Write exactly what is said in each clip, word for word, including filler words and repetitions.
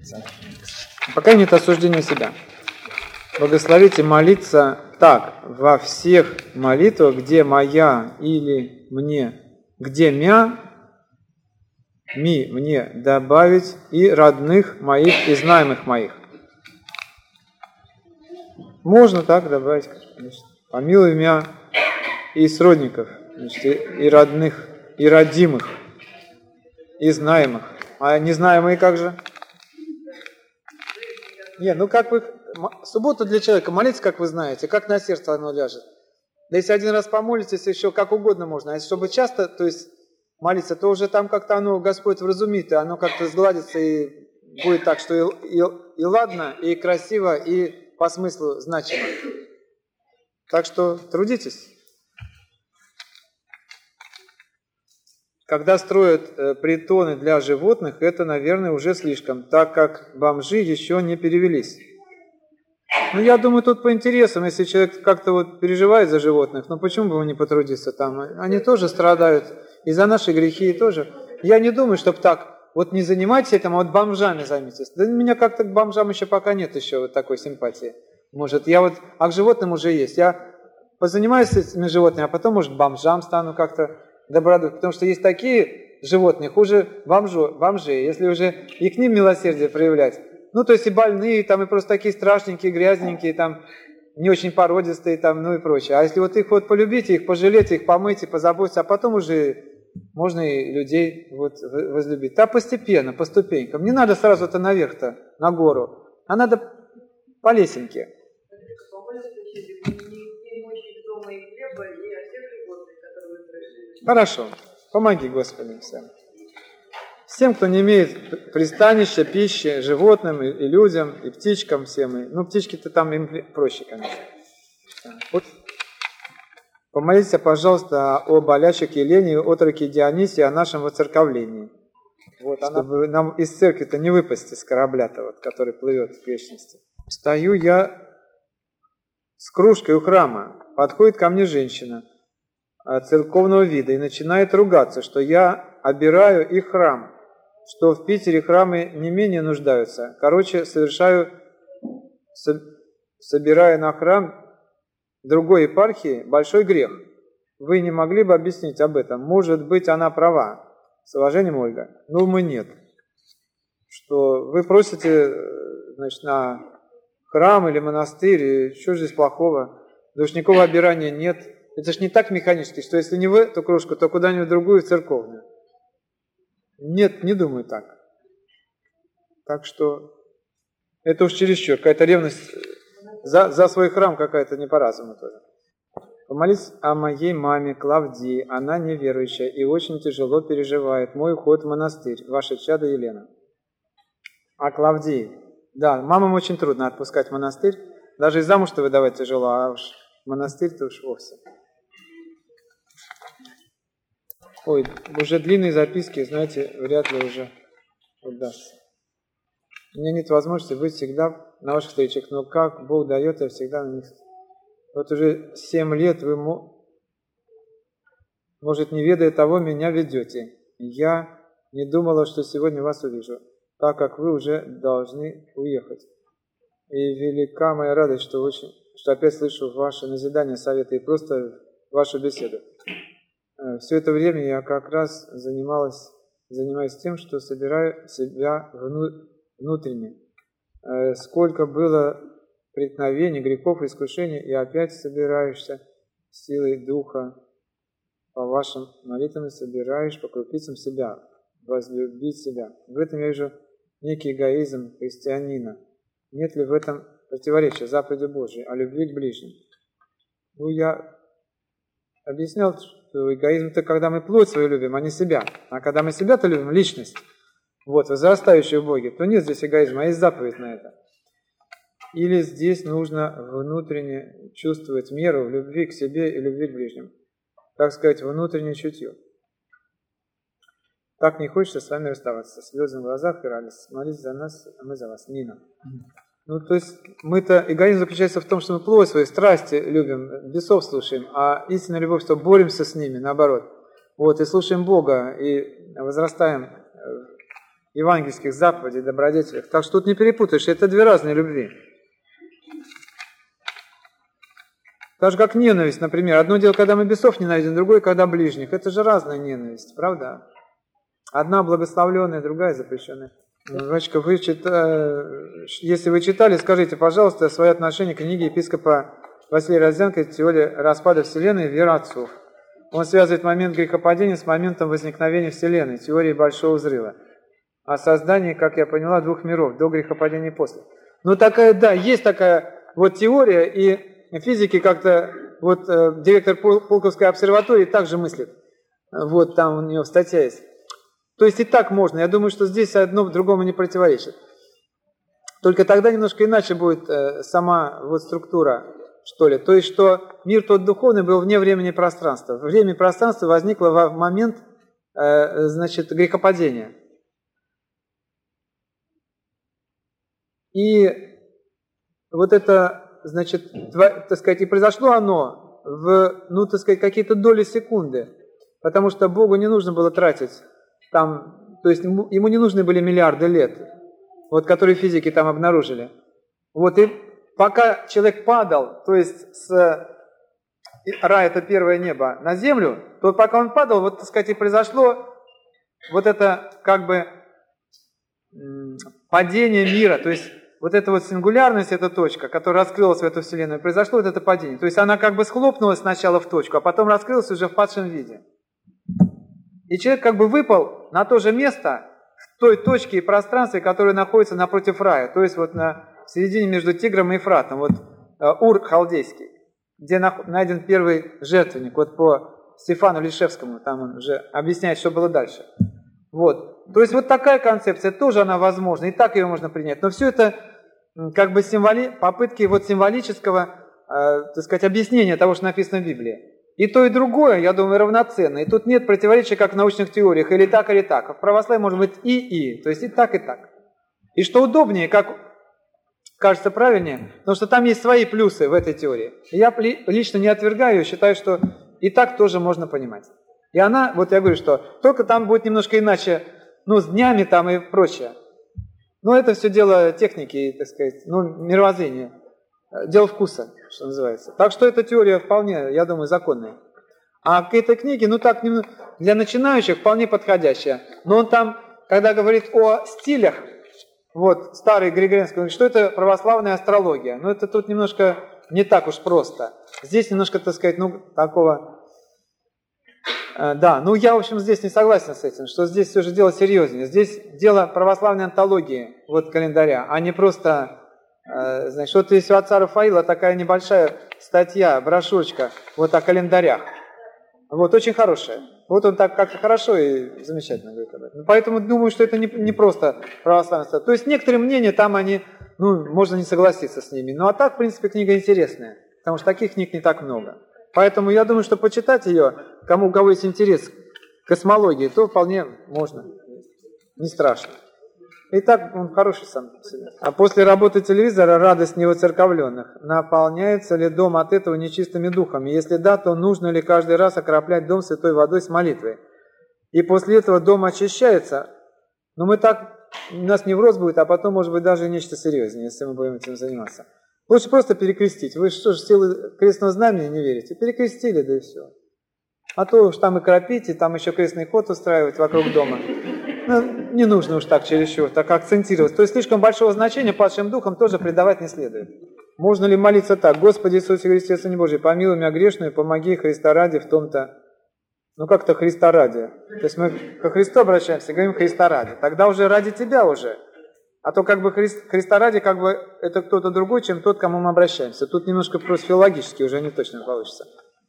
Пока нет осуждения себя. Благословите молиться так, во всех молитвах, где моя или мне, где мя, ми, мне добавить и родных моих, и знаемых моих. Можно так добавить, конечно. Помилуй меня и сродников, значит, и, и родных, и родимых, и знаемых. А незнаемые как же? Не, ну как вы... Суббота для человека, молитесь, как вы знаете, как на сердце оно ляжет. Да если один раз помолитесь, еще как угодно можно. А если чтобы часто, то есть молиться, то уже там как-то оно, Господь вразумит, и оно как-то сгладится, и будет так, что и, и, и ладно, и красиво, и по смыслу значимо. Так что трудитесь. Когда строят э, притоны для животных, это, наверное, уже слишком, так как бомжи еще не перевелись. Ну, я думаю, тут по интересам, если человек как-то вот переживает за животных, ну почему бы ему не потрудиться там? Они тоже страдают, и за наши грехи тоже. Я не думаю, чтобы так, вот не занимайтесь этим, а вот бомжами займитесь. Да у меня как-то к бомжам еще пока нет еще вот такой симпатии. Может, я вот, а к животным уже есть. Я позанимаюсь этими животными, а потом, может, к бомжам стану как-то добродушным. Потому что есть такие животные, хуже бомжу, бомжей, если уже и к ним милосердие проявлять. Ну, то есть и больные, там, и просто такие страшненькие, грязненькие, там, не очень породистые, там, ну и прочее. А если вот их вот полюбите, их пожалейте, их помыть и позаботиться, а потом уже можно и людей вот возлюбить. Да постепенно, по ступенькам. Не надо сразу-то наверх-то, на гору, а надо по лесенке. Хорошо. Помоги, Господи, всем. Всем, кто не имеет пристанища, пищи, животным и, и людям, и птичкам всем. И, ну, птички-то там им проще, конечно. Вот. Помолитесь, пожалуйста, о болячек Елене и отроке Дионисии, о нашем воцерковлении. Вот, чтобы она... нам из церкви-то не выпасть из корабля-то, вот, который плывет в вечности. Стою я с кружкой у храма. Подходит ко мне женщина церковного вида и начинает ругаться, что я обираю их храм, что в Питере храмы не менее нуждаются. Короче, совершаю, со, собирая на храм другой епархии, большой грех. Вы не могли бы объяснить об этом? Может быть, она права. С уважением, Ольга. Ну, мы нет. Что вы просите, значит, на храм или монастырь, и что же здесь плохого? Да уж никакого обирания нет. Это ж не так механически, что если не в эту кружку, то куда-нибудь другую, в церковную. Нет, не думаю так. Так что это уж чересчур, какая-то ревность за, за свой храм какая-то не по разуму тоже. Помолись о моей маме Клавдии, она неверующая и очень тяжело переживает мой уход в монастырь, ваша чадо Елена. А Клавдии? Да, мамам очень трудно отпускать в монастырь, даже и замуж-то выдавать тяжело, а уж монастырь-то уж вовсе. Ой, уже длинные записки, знаете, вряд ли уже удастся. У меня нет возможности быть всегда на ваших встречах, но как Бог дает, я всегда на них. Вот уже семь лет вы, может, не ведая того, меня ведете. Я не думала, что сегодня вас увижу, так как вы уже должны уехать. И велика моя радость, что, очень, что опять слышу ваши назидания, советы и просто вашу беседу. Все это время я как раз занималась, занимаюсь тем, что собираю себя вну, внутренне. Сколько было преткновений, грехов, искушений, и опять собираешься силой Духа по вашим молитвам, собираешь по крупицам себя, возлюбить себя. В этом я вижу некий эгоизм христианина. Нет ли в этом противоречия заповеди Божией о любви к ближним? Ну, я объяснял, что эгоизм – это когда мы плоть свою любим, а не себя. А когда мы себя-то любим, личность, вот, возрастающую в Боге, то нет здесь эгоизма, а есть заповедь на это. Или здесь нужно внутренне чувствовать меру в любви к себе и любви к ближним. Так сказать, внутреннее чутье. Так не хочется с вами расставаться. Слезы в глазах и радость. Молитесь за нас, а мы за вас. Нина. Ну, то есть, мы-то, эгоизм заключается в том, что мы плоть свои страсти любим, бесов слушаем, а истинная любовь, что боремся с ними, наоборот. Вот, и слушаем Бога, и возрастаем евангельских заповедей, добродетелях. Так что тут не перепутаешь, это две разные любви. Так же, как ненависть, например. Одно дело, когда мы бесов ненавидим, другое, когда ближних. Это же разная ненависть, правда? Одна благословленная, другая запрещенная. Вачка, вы чита... если вы читали, скажите, пожалуйста, свое отношение к книге епископа Василия Родзянко «Теория распада Вселенной. Вера отцов». Он связывает момент грехопадения с моментом возникновения Вселенной, теорией Большого Взрыва. О создании, как я поняла, двух миров, до грехопадения и после. Ну такая, да, есть такая вот теория, и физики как-то, вот э, директор Пулковской обсерватории также мыслит. Вот там у него статья есть. То есть и так можно. Я думаю, что здесь одно другому не противоречит. Только тогда немножко иначе будет э, сама вот структура, что ли. То есть, что мир тот духовный был вне времени и пространства. Время и пространство возникло в момент, э, значит, грехопадения. И вот это, значит, так сказать, и произошло оно в, ну, так сказать, какие-то доли секунды. Потому что Богу не нужно было тратить там, то есть ему, ему не нужны были миллиарды лет, вот, которые физики там обнаружили. Вот, и пока человек падал, то есть с рая, это первое небо, на землю, то пока он падал, вот, так сказать, и произошло вот это, как бы, падение мира, то есть вот эта вот сингулярность, эта точка, которая раскрылась в эту Вселенную, произошло вот это падение. То есть она как бы схлопнулась сначала в точку, а потом раскрылась уже в падшем виде. И человек как бы выпал на то же место, в той точке и пространстве, которое находится напротив рая, то есть вот на середине между Тигром и Ефратом, вот Ур халдейский, где найден первый жертвенник, вот по Стефану Лишевскому, там он уже объясняет, что было дальше. Вот. То есть вот такая концепция, тоже она возможна, и так ее можно принять, но все это как бы символи, попытки вот символического, э, так сказать, объяснения того, что написано в Библии. И то, и другое, я думаю, равноценно. И тут нет противоречия, как в научных теориях, или так, или так. А в православии может быть и-и, то есть и так, и так. И что удобнее, как кажется правильнее, потому что там есть свои плюсы в этой теории. И я лично не отвергаю ее, считаю, что и так тоже можно понимать. И она, вот я говорю, что только там будет немножко иначе, ну, с днями там и прочее. Но это все дело техники, так сказать, ну, мировоззрения. Дело вкуса, что называется. Так что эта теория вполне, я думаю, законная. А к этой книге, ну так, для начинающих вполне подходящая. Но он там, когда говорит о стилях, вот, старый Григорианский, говорит, что это православная астрология. Но это тут немножко не так уж просто. Здесь немножко, так сказать, ну, такого... Э, да, ну я, в общем, здесь не согласен с этим, что здесь все же дело серьезнее. Здесь дело православной антологии, вот, календаря, а не просто... Значит, вот есть у отца Рафаила такая небольшая статья, брошюрочка, вот о календарях. Вот, очень хорошая. Вот он так как-то хорошо и замечательно говорит об этом. Поэтому думаю, что это не, не просто православная. То есть некоторые мнения там они, ну, можно не согласиться с ними. Ну, а так, в принципе, книга интересная, потому что таких книг не так много. Поэтому я думаю, что почитать ее, кому у кого есть интерес к космологии, то вполне можно. Не страшно. И так он хороший сам по себе. А после работы телевизора радость невоцерковленных. Наполняется ли дом от этого нечистыми духами? Если да, то нужно ли каждый раз окроплять дом святой водой с молитвой? И после этого дом очищается? Но мы так, у нас невроз будет, а потом, может быть, даже нечто серьезнее, если мы будем этим заниматься. Лучше просто перекрестить. Вы что же, силы крестного знамени не верите? Перекрестили, да и все. А то уж там и кропить, и там еще крестный ход устраивать вокруг дома. Ну, не нужно уж так чересчур, так акцентировать. То есть слишком большого значения падшим духам тоже придавать не следует. Можно ли молиться так? Господи Иисусе Христе, Сыне Божий, помилуй меня грешную, помоги Христа ради в том-то. Ну как-то Христа ради. То есть мы ко Христу обращаемся, говорим Христа ради. Тогда уже ради тебя уже. А то как бы Христ, Христа ради, как бы это кто-то другой, чем тот, к кому мы обращаемся. Тут немножко просто филологически уже не точно получится.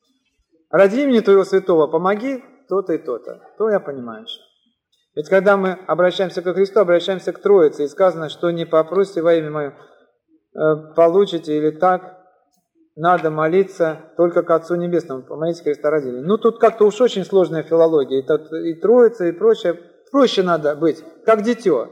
Ради имени Твоего Святого помоги то-то и то-то. То я понимаю еще. Ведь когда мы обращаемся ко Христу, обращаемся к Троице, и сказано, что не попросите во имя Мое, получите или так, надо молиться только к Отцу Небесному, помолитесь Христа ради. Ну тут как-то уж очень сложная филология, и, тут, и Троица, и прочее. Проще надо быть, как дитё.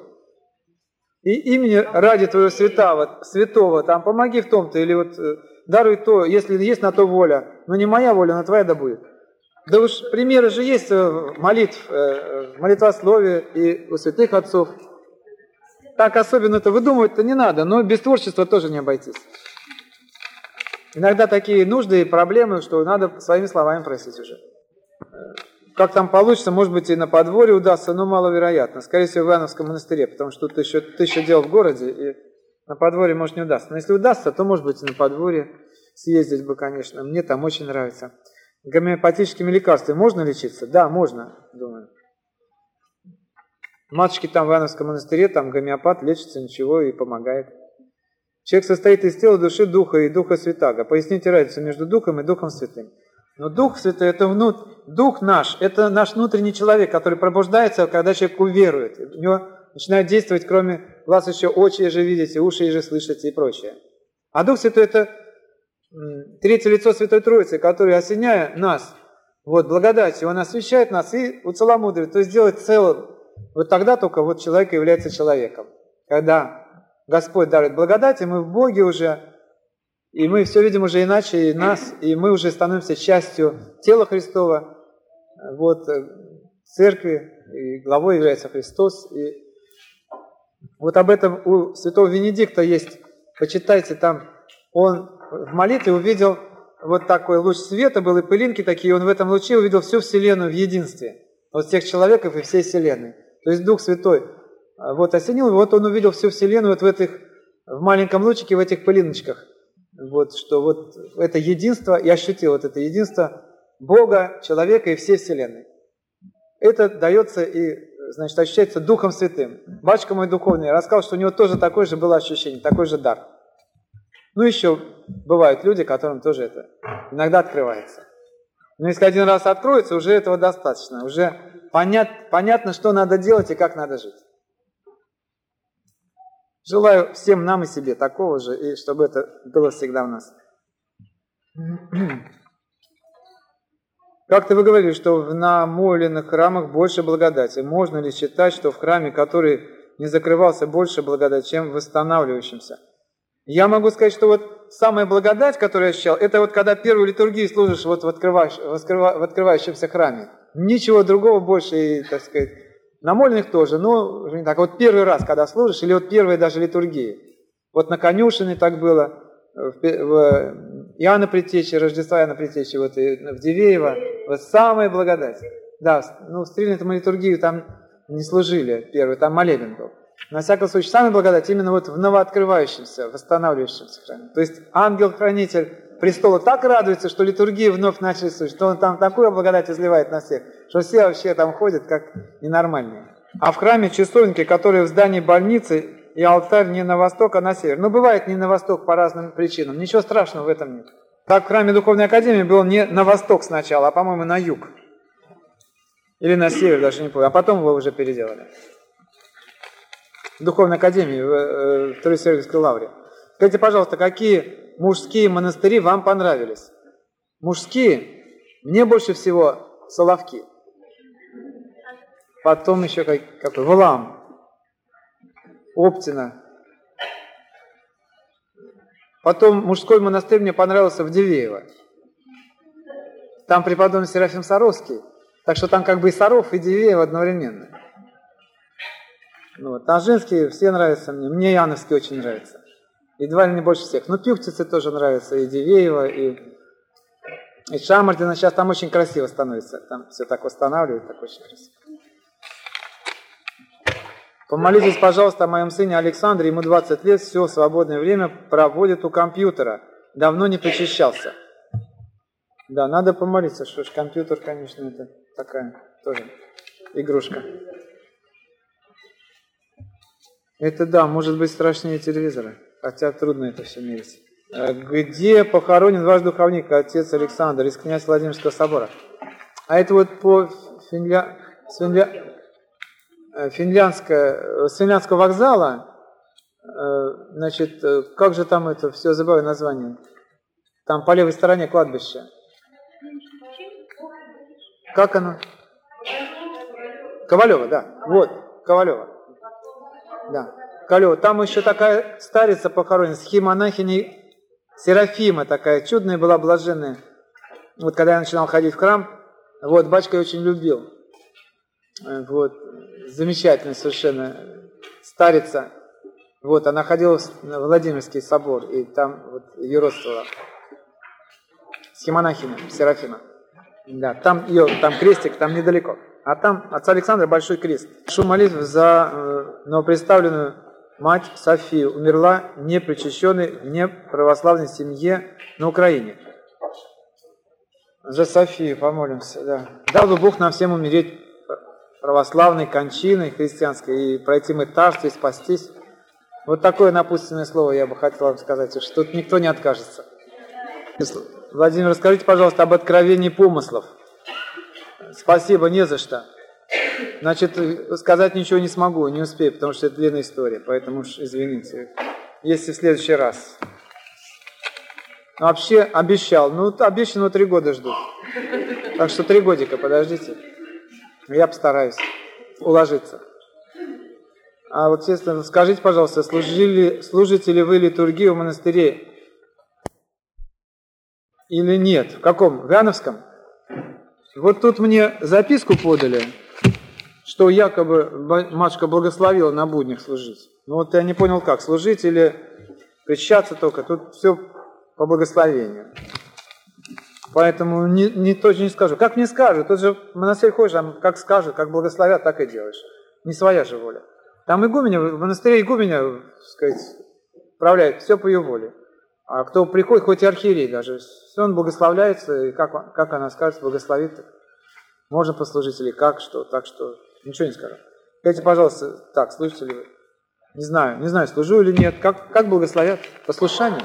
И имени ради Твоего святого, святого, там помоги в том-то, или вот даруй то, если есть на то воля, но не моя воля, но Твоя да будет. Да уж примеры же есть молитв, в молитвословии и у святых отцов. Так особенно-то выдумывать-то не надо, но без творчества тоже не обойтись. Иногда такие нужды и проблемы, что надо своими словами просить уже. Как там получится, может быть, и на подворье удастся, но маловероятно. Скорее всего, в Ивановском монастыре, потому что тут еще тысяча дел в городе, и на подворье, может, не удастся. Но если удастся, то, может быть, и на подворье съездить бы, конечно. Мне там очень нравится. Гомеопатическими лекарствами можно лечиться? Да, можно, думаю. Матушки там в Ивановском монастыре, там гомеопат лечится, ничего, и помогает. Человек состоит из тела, души, духа и духа святаго. Поясните разницу между духом и духом святым. Но дух святой, это внут... дух наш, это наш внутренний человек, который пробуждается, когда человек уверует. У него начинают действовать, кроме глаз еще очи же видите, уши же слышите и прочее. А Дух Святой это третье лицо Святой Троицы, который, осеняя нас, вот, благодатью, он освящает нас и уцеломудривает, то есть делает целым. Вот тогда только вот человек является человеком. Когда Господь дарует благодать, и мы в Боге уже, и мы все видим уже иначе, и нас, и мы уже становимся частью тела Христова, вот, церкви, и главой является Христос. И вот об этом у святого Венедикта есть, почитайте там, он в молитве увидел вот такой луч света, был и пылинки такие, он в этом луче увидел всю Вселенную в единстве, вот всех человеков и всей Вселенной. То есть Дух Святой вот осенил, вот он увидел всю Вселенную вот в этих, в маленьком лучике, в этих пылиночках. Вот, что вот это единство, я ощутил вот это единство Бога, человека и всей Вселенной. Это дается и, значит, ощущается Духом Святым. Батюшка мой духовный рассказал, что у него тоже такое же было ощущение, такой же дар. Ну, еще бывают люди, которым тоже это иногда открывается. Но если один раз откроется, уже этого достаточно. Уже понят, понятно, что надо делать и как надо жить. Желаю всем нам и себе такого же, и чтобы это было всегда у нас. Как-то вы говорили, что в намоленных храмах больше благодати. Можно ли считать, что в храме, который не закрывался, больше благодати, чем в восстанавливающемся? Я могу сказать, что вот самая благодать, которую я ощущал, это вот когда первую литургию служишь вот в, открывающ, в, открыва, в открывающемся храме. Ничего другого больше, и, так сказать, намоленных тоже, но уже не так. Вот первый раз, когда служишь, или вот первые даже литургии. Вот на Конюшине так было, в, в Иоанна Предтечи, Рождества Иоанна Предтечи, вот и в Дивеево. Вот самая благодать. Да, ну, в стрельную мы литургию там не служили первый, там молебен был. На всякий случай, самая благодать именно вот в новооткрывающемся, восстанавливающемся храме. То есть ангел-хранитель престола так радуется, что литургии вновь начали служить, что он там такую благодать изливает на всех, что все вообще там ходят как ненормальные. А в храме часовенки, которые в здании больницы, и алтарь не на восток, а на север. Ну, бывает не на восток по разным причинам, ничего страшного в этом нет. Так в храме Духовной Академии был не на восток сначала, а, по-моему, на юг. Или на север, даже не помню, а потом его уже переделали. В Духовной Академии, в, в Троице-Сергиевской лавре. Скажите, пожалуйста, какие мужские монастыри вам понравились? Мужские? Мне больше всего Соловки. Потом еще как, какой? Валаам. Оптина. Потом мужской монастырь мне понравился в Дивеево. Там преподобный Серафим Саровский. Так что там как бы и Саров, и Дивеево одновременно. Вот. А женские все нравятся мне. Мне Иоанновский очень нравится. Едва ли не больше всех. Но Пюхтицы тоже нравятся. И Дивеево, и, и Шамардина. Сейчас там очень красиво становится. Там все так восстанавливают, так очень красиво. Помолитесь, пожалуйста, о моем сыне Александре. Ему двадцать лет, все свободное время проводит у компьютера. Давно не причащался. Да, надо помолиться, что ж, компьютер, конечно, это такая тоже игрушка. Это да, может быть страшнее телевизора, хотя трудно это все мерить. Где похоронен ваш духовник, отец Александр, из князя Владимирского собора? А это вот по Финля... Финля... Финляндского, с финляндского вокзала, значит, как же там это, все забываю название, там по левой стороне кладбище. Как оно? Ковалева, да, вот, Ковалева. Да, Ковалева. Там еще такая старица похоронена, схимонахиней Серафима, такая чудная была, блаженная. Вот когда я начинал ходить в храм, Вот, батюшка очень любил. Вот, замечательная совершенно старица. Вот, она ходила в Владимирский собор, и там вот ее родствовала. Схемонахиня, Серафима. Да, там ее, там крестик, там недалеко. А там отца Александра большой крест. Прошу молитв за э, новоприставленную мать Софию. Умерла непричащенной в неправославной семье на Украине. За Софию помолимся, да. Дал бы Бог нам всем умереть православной кончиной христианской и пройти мытарство и спастись. Вот такое напутственное слово я бы хотел вам сказать, что тут никто не откажется. Владимир, расскажите, пожалуйста, об откровении помыслов. Спасибо, не за что. Значит, сказать ничего не смогу, не успею, потому что это длинная история, поэтому уж извините, если в следующий раз. Вообще обещал, ну обещанного три года ждут. Так что три годика, подождите. Я постараюсь уложиться. А вот, естественно, скажите, пожалуйста, служили, служите ли вы литургию в монастыре или нет? В каком? В Иоанновском? Вот тут мне записку подали, что якобы матушка благословила на буднях служить. Ну вот я не понял как, служить или крещаться только. Тут все по благословению. Поэтому не, не, точно не скажу. Как мне скажут? Тут же в монастырь ходишь, а как скажут, как благословят, так и делаешь. Не своя же воля. Там игуменя, в монастыре игуменя, так сказать, управляет все по ее воле. А кто приходит, хоть и архиерей даже, все он благословляется, и как, как она скажет, благословит, так можно послужить или как, что, так что, ничего не скажу. Скажите, пожалуйста, так, слышите ли вы? Не знаю, не знаю, служу или нет, как, как благословят? Послушание?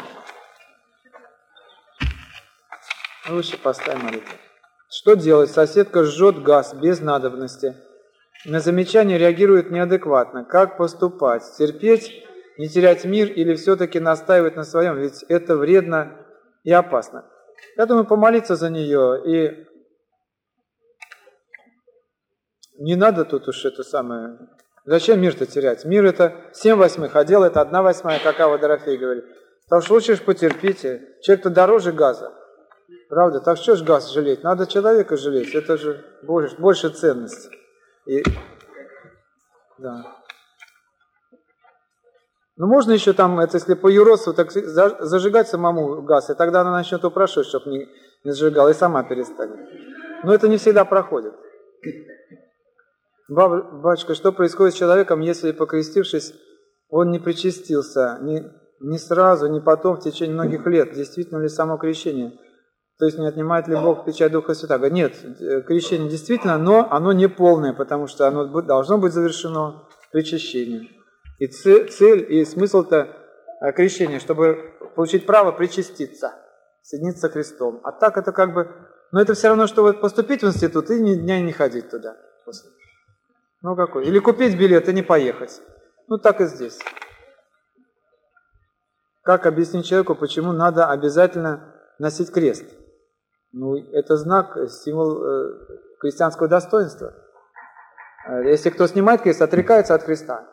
Лучше поставим молитву. Что делать? Соседка жжет газ без надобности. На замечание реагирует неадекватно. Как поступать? Терпеть, не терять мир или все-таки настаивать на своем? Ведь это вредно и опасно. Я думаю, помолиться за нее. И не надо тут уж это самое... Зачем мир-то терять? Мир это семь восьмых, а дело это одна восьмая, как Авва Дорофей говорит. Так что лучше ж потерпите. Человек-то дороже газа. Правда? Так что ж газ жалеть? Надо человека жалеть. Это же больше, больше ценность. И, да. Ну, можно еще там, это если по юродству, так зажигать самому газ, и тогда она начнет упрашивать, чтобы не, не зажигала, и сама перестанет. Но это не всегда проходит. Баб, батюшка, что происходит с человеком, если, покрестившись, он не причастился, не, не сразу, не потом, в течение многих лет? Действительно ли само крещение? То есть не отнимает ли Бог печать Духа Святаго? Нет, крещение действительно, но оно не полное, потому что оно должно быть завершено причащением. И цель, и смысл-то крещения, чтобы получить право причаститься, соединиться с Христом. А так это как бы, но это все равно, что вот поступить в институт и ни дня не ходить туда. Ну какой? Или купить билет и не поехать. Ну так и здесь. Как объяснить человеку, почему надо обязательно носить крест? Ну, это знак, символ э, христианского достоинства. Если кто снимает крест, отрекается от Христа.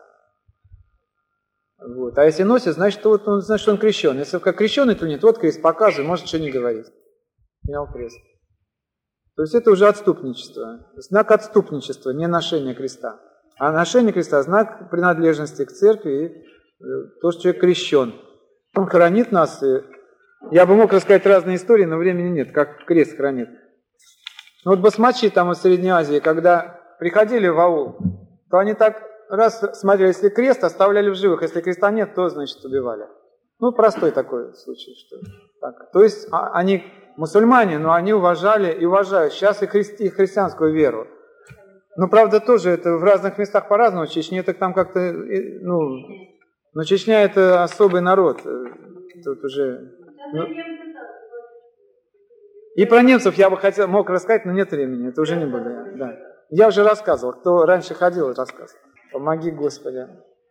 Вот. А если носит, значит, вот он, значит, он крещен. Если как крещеный, то нет, вот крест показывай, может, что не говорить. Снял крест. То есть это уже отступничество. Знак отступничества, не ношение креста. А ношение креста – знак принадлежности к церкви и э, то, что человек крещен. Он хранит нас. И я бы мог рассказать разные истории, но времени нет, как крест хранит. Ну вот басмачи там в Средней Азии, когда приходили в аул, то они так раз смотрели, если крест, оставляли в живых, если креста нет, то, значит, убивали. Ну, простой такой случай. Что так. То есть а, они мусульмане, но они уважали и уважают сейчас и, христи, и христианскую веру. Но, правда, тоже это в разных местах по-разному. В Чечне так там как-то, ну, но Чечня это особый народ. Тут уже... Ну, и про немцев я бы хотел, мог рассказать, но нет времени, это уже не буду. Да. Я уже рассказывал, кто раньше ходил, рассказывал. Помоги, Господи.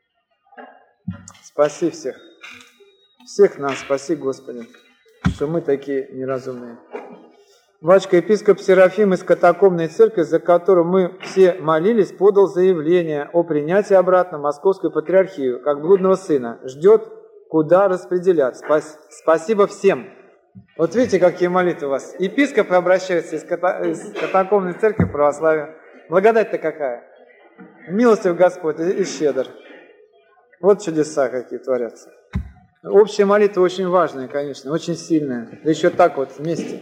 Спаси всех. Всех нас спаси, Господи, что мы такие неразумные. Батюшка, епископ Серафим из катакомной церкви, за которую мы все молились, подал заявление о принятии обратно в Московскую патриархию, как блудного сына. Ждет, куда распределять. Спас, спасибо всем. Вот видите, какие молитвы у вас. Епископы обращаются из, ката... из катакомбной церкви православия. Благодать-то какая? Милостив Господь и щедр. Вот чудеса какие творятся. Общая молитва очень важная, конечно, очень сильная. Да еще так вот вместе.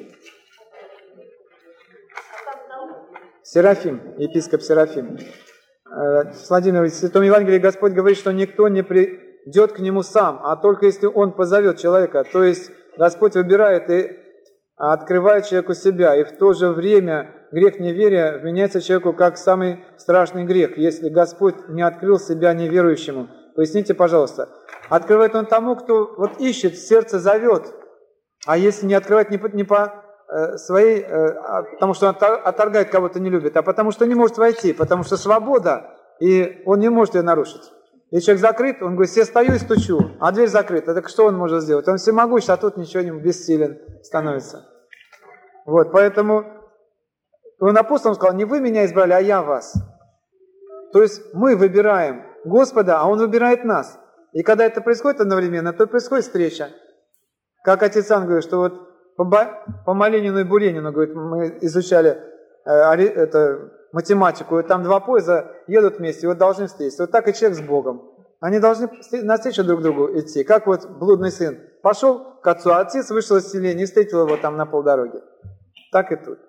Серафим, епископ Серафим. Владимир, в Святом Евангелии Господь говорит, что никто не придет к Нему сам, а только если Он позовет человека. То есть Господь выбирает и открывает человеку себя, и в то же время грех неверия вменяется человеку как самый страшный грех, если Господь не открыл себя неверующему. Поясните, пожалуйста. Открывает Он тому, кто вот ищет, сердце зовет, а если не открывает не по, не по э, своей, э, потому что он отторгает кого-то не любит, а потому что не может войти, потому что свобода, и он не может ее нарушить. Если человек закрыт, он говорит, все стою и стучу, а дверь закрыта, так что он может сделать? Он всемогущ, а тут ничего не бессилен становится. Вот, поэтому он апостолам сказал, не вы меня избрали, а я вас. То есть мы выбираем Господа, а Он выбирает нас. И когда это происходит одновременно, то происходит встреча. Как отец Ан говорит, что вот по, по Маленину и Буренину, говорит, мы изучали э, это, математику, и там два поезда едут вместе, и вот должны встретиться. Вот так и человек с Богом. Они должны навстречу друг другу идти. Как вот блудный сын пошел к отцу, а отец вышел из селения и встретил его там на полдороги. Так и тут.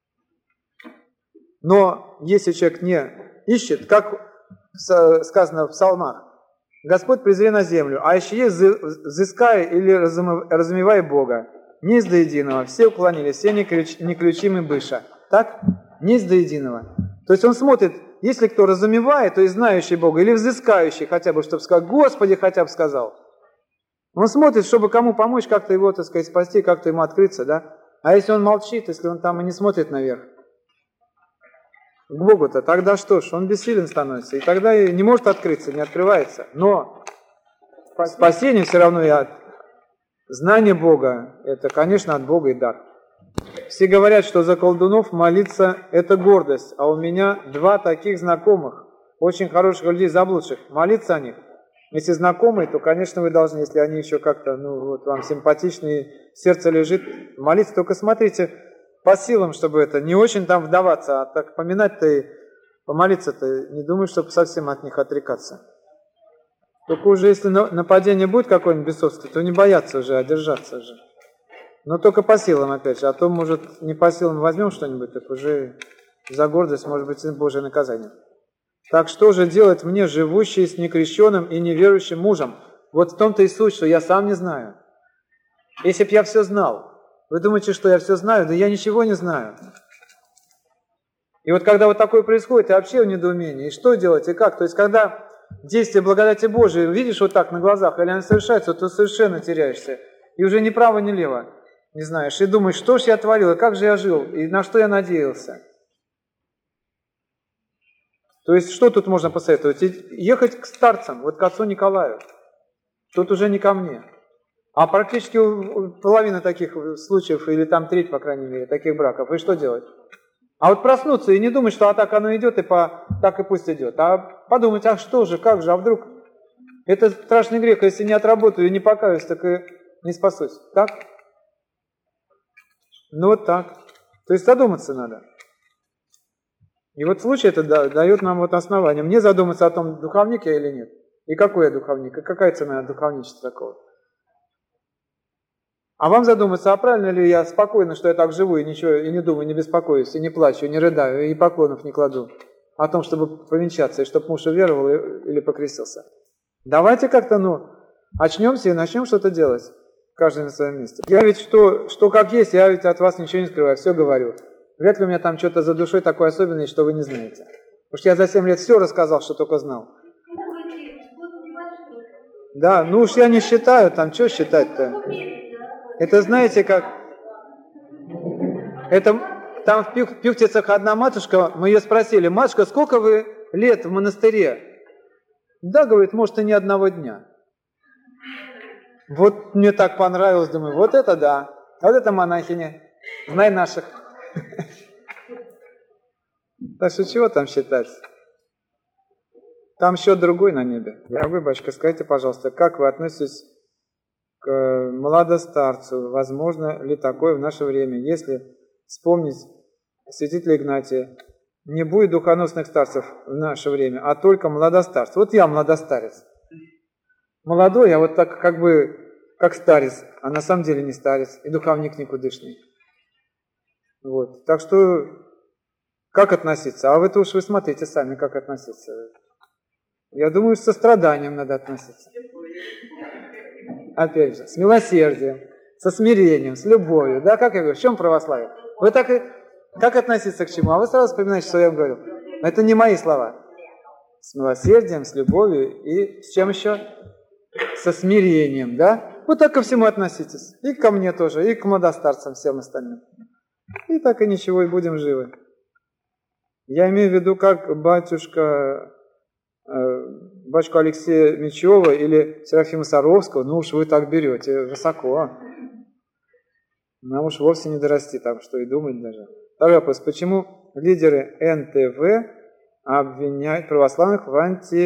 Но если человек не ищет, как сказано в псалмах, Господь презри на землю, а еще есть взыскай или разумевай Бога. Несть до единого, все уклонились, все неключимы быша. Так? Несть до единого. То есть он смотрит, если кто разумевает, то есть знающий Бога, или взыскающий хотя бы, чтобы сказать, Господи хотя бы сказал. Он смотрит, чтобы кому помочь, как-то его, так сказать, спасти, как-то ему открыться, да? А если он молчит, если он там и не смотрит наверх, к Богу-то, тогда что ж, он бессилен становится, и тогда и не может открыться, не открывается. Но спасение все равно и от знания Бога, это, конечно, от Бога и дар. Все говорят, что за колдунов молиться – это гордость, а у меня два таких знакомых, очень хороших людей, заблудших, молиться о них. Если знакомые, то, конечно, вы должны, если они еще как-то, ну, вот вам симпатичны, сердце лежит, молиться, только смотрите по силам, чтобы это, не очень там вдаваться, а так поминать-то и помолиться-то, не думаю, чтобы совсем от них отрекаться. Только уже если нападение будет какое-нибудь бесовское, то не бояться уже, а держаться же. Но только по силам, опять же, а то, может, не по силам возьмем что-нибудь, так уже за гордость, может быть, Божие наказание. Так что же делать мне, живущий с некрещенным и неверующим мужем? Вот в том-то и суть, что я сам не знаю. Если б я все знал, вы думаете, что я все знаю? Да я ничего не знаю. И вот когда вот такое происходит, я вообще в недоумении. И что делать, и как? То есть, когда действие благодати Божией видишь вот так на глазах, или оно совершается, то совершенно теряешься. И уже ни право, ни лево не знаешь. И думаешь, что ж я творил, и как же я жил, и на что я надеялся. То есть, что тут можно посоветовать? Ехать к старцам, вот к отцу Николаю. Тут уже не ко мне. А практически половина таких случаев, или там треть, по крайней мере, таких браков. И что делать? А вот проснуться и не думать, что а так оно идет, и по, так и пусть идет. А подумать, а что же, как же, а вдруг это страшный грех, если не отработаю и не покаюсь, так и не спасусь. Так? Ну вот так. То есть задуматься надо. И вот случай это дает нам вот основание. Мне задуматься о том, духовник я или нет. И какой я духовник, и какая цена духовничества такого. А вам задуматься, а правильно ли я спокойно, что я так живу, и ничего, и не думаю, не беспокоюсь, и не плачу, и не рыдаю, и поклонов не кладу о том, чтобы повенчаться, и чтобы муж уверовал или покрестился. Давайте как-то, ну, очнемся и начнем что-то делать, каждый на своем месте. Я ведь что, что как есть, я ведь от вас ничего не скрываю, все говорю. Вряд ли у меня там что-то за душой такое особенное, что вы не знаете. Потому что я за семь лет все рассказал, что только знал. Да, ну уж я не считаю, там что считать-то? Это знаете как? Это там в Пюх, Пюхтицах одна матушка, мы ее спросили, матушка, сколько вы лет в монастыре? Да, говорит, может и ни одного дня. Вот мне так понравилось, думаю, вот это да, вот это монахиня, знай наших. Так что чего там считать? Там счет другой на небе. Дорогой батюшка, скажите, пожалуйста, как вы относитесь к младостарцу. Возможно ли такое в наше время? Если вспомнить святителя Игнатия, не будет духоносных старцев в наше время, а только младостарцы. Вот я младостарец. Молодой, а вот так как бы как старец, а на самом деле не старец, и духовник никудышный. Вот. Так что, как относиться? А вы-то уж вы смотрите сами, как относиться. Я думаю, с состраданием надо относиться. Опять же, с милосердием, со смирением, с любовью. Да, как я говорю, в чем православие? Вы так и... Как относиться к чему? А вы сразу вспоминаете, что я вам говорю. Это не мои слова. С милосердием, с любовью и с чем еще? Со смирением, да? Вот так ко всему относитесь. И ко мне тоже, и к младостарцам, всем остальным. И так и ничего, и будем живы. Я имею в виду, как батюшка, э, батюшку Алексея Мечева или Серафима Саровского, ну уж вы так берете высоко. Нам уж вовсе не дорасти там, что и думать даже. Второй вопрос. Почему лидеры эн тэ вэ обвиняют православных в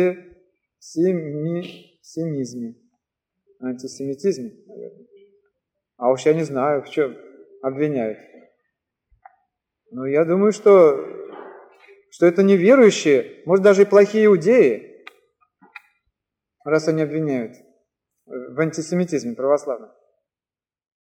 антисемизме? Антисемитизме, наверное. А уж я не знаю, в чем обвиняют. Но я думаю, что, что это неверующие, может, даже и плохие иудеи, раз они обвиняют в антисемитизме православных.